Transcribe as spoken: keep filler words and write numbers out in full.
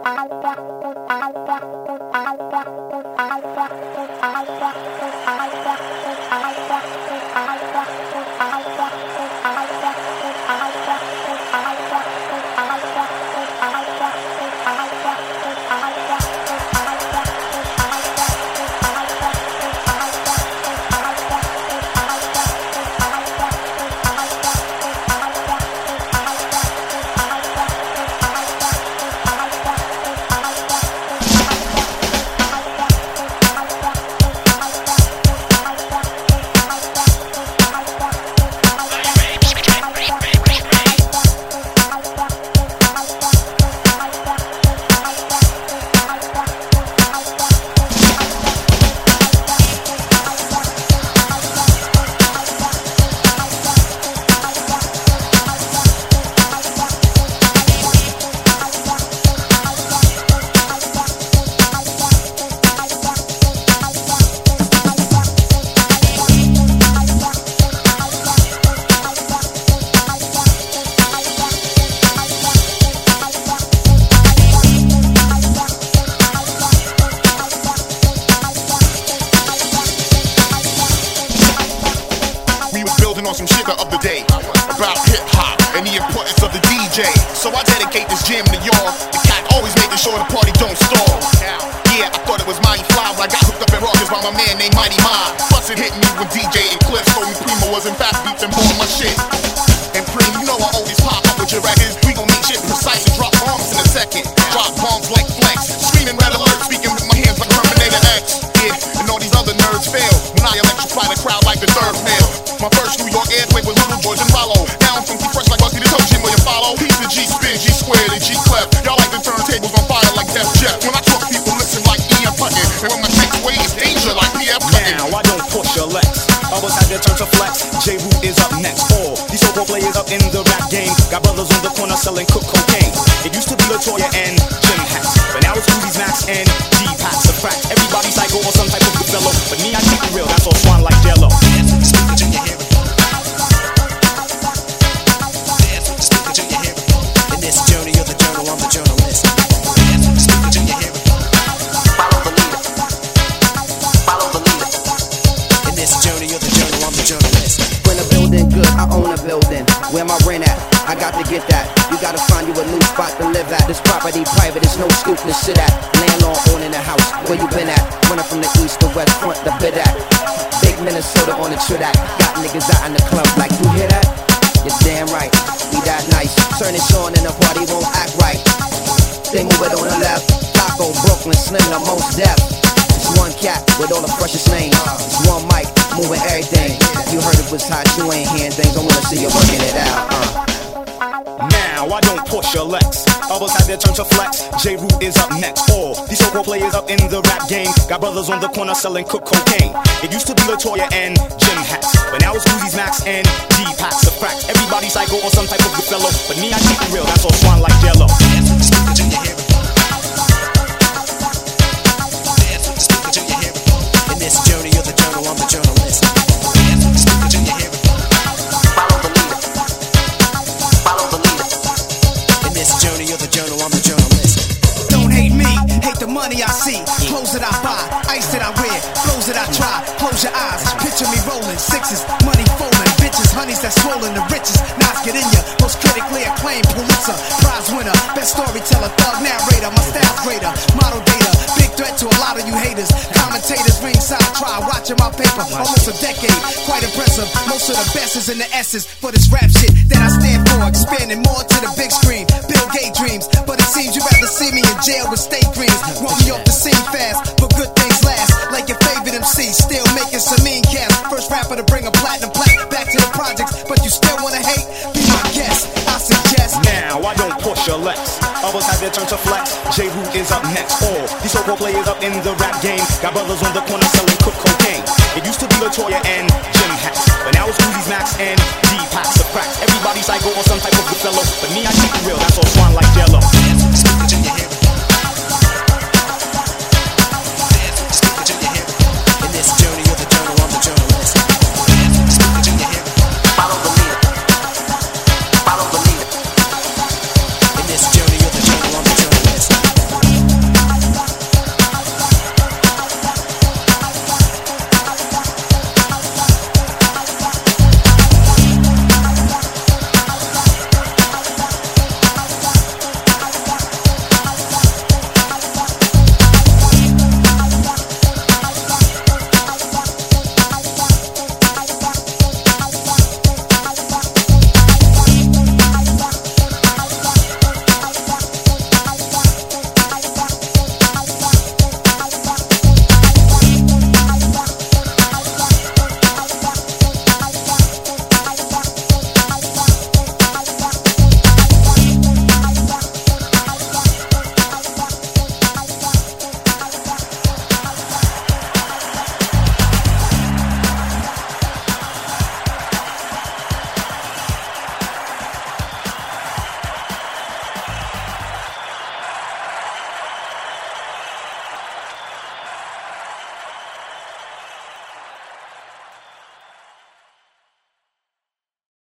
On some shit the other day about hip-hop and the importance of the D J. So I dedicate this jam to y'all. The cat always making sure the party don't stall. Yeah, I thought it was mighty fly when I got hooked up at Rogers by my man named Mighty Mind. Plus it hit me when D J and Cliff told me Primo was in fast beats and bought my shit. And Primo, you know I always pop up with your records. We gon' make shit precise and drop bombs in a second. Drop bombs like flex, screaming red alert, speaking with my hands like Terminator X. Yeah, and all these other nerds fail when I electrify the crowd like the third male. My first New York airplay was Little George and Rollo. Now I'm funky fresh like Rusty the Toe Jim, will you follow? He's the G spin, G squared, and G clef. Y'all like the turntables on fire like Def Jef. When I talk, people listen like E F Hutton. And when my next way is danger like P F Cutting. Now I don't push your legs. Others have their turn to flex. J-Root is up next. All these so-called players up in the rap game got brothers on the corner selling cook cocaine. It used to be LaToya and Jim Hats, but now it's Uzi's Max and G-Packs. A fact, everybody psycho or some type of good fellow. But me, I keep it real, that's all swan like Jello. Where my rent at? I got to get that. You gotta find you a new spot to live at. This property private, it's no stoop to sit at. Landlord owning the house, where you been at? Running from the east to west front, the bid at. Big Minnesota on the Tridac. Got niggas out in the club like, you hear that? You're damn right, we that nice. Turn it on and the party won't act right. They move it on the left. Taco, Brooklyn, Slim, the most deaf. It's one cat with all the freshest names. It's one mic, moving everything. You heard it was hot, you ain't hearing things. I wanna see you working it out. Uh. Now I don't push your legs. Others have their turn to flex. J-Root is up next. All these so-called players up in the rap game got brothers on the corner selling cook cocaine. It used to be LaToya and Jim Hats, but now it's Uzi's Max and G-Packs. A fact, everybody psycho or some type of good fellow. But me, I keep it real, that's all swan like Jello. In this journey of the journal, I'm the journalist. Money I see, clothes that I buy, ice that I wear, flows that I try. Close your eyes, picture me rolling sixes, money folding, bitches, honeys that swollen the richest. Knives get in ya, most critically acclaimed Pulitzer prize winner, best storyteller, thug narrator, my style's greater, model data, big threat to a lot of you haters. Commentators ringside try watching my paper, almost a decade, quite impressive. Most of the best is in the essence for this rap shit that I stand for, expanding more to the big screen. Bill Gates dreams, but it seems you rather see me in jail with state dreams. Want me off the scene fast, but good things last. Like your favorite M C, still making some mean cash. First rapper to bring a platinum plaque back to the projects, but you still wanna hate? Be my guest, I suggest. Now I don't push your legs. Others have their turn to flex. J-Root is up next. All these so-called players up in the rap game got brothers on the corner selling cook cocaine. It used to be LaToya and Jim Hats, but now it's Uzi's Max and G-Packs. A fact, everybody psycho or some type of good fellow. But me, I keep it real, that's all swan like Jello.